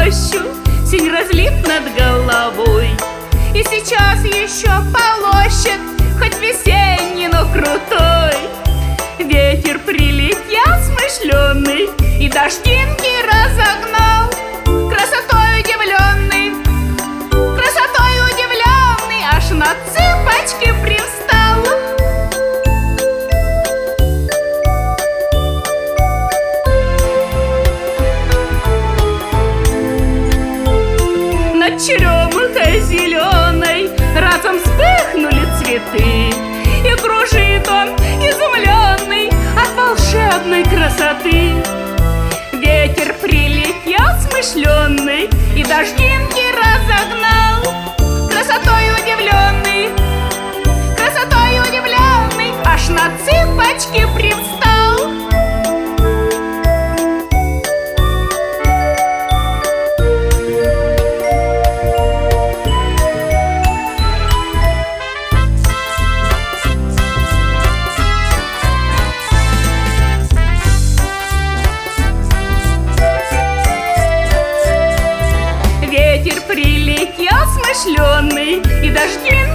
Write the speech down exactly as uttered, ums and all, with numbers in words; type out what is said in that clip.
рощу, синь разлив над головой. И сейчас еще полощет, хоть весенний, но крутой. Ветер прилетел смышленый и дождинки разогнал. Красотой удивленный, красотой удивленный, аж на цыпочки привстал. Над черемухой зеленой разом вспыхнули цветы, и кружит он изумленный от волшебной красоты. Ветер прилетел смышленный и дождинки разогнал. Красотой удивленный, красотой удивленный, аж на цыпочки привстал. Ветер прилетел смышленый и дождинки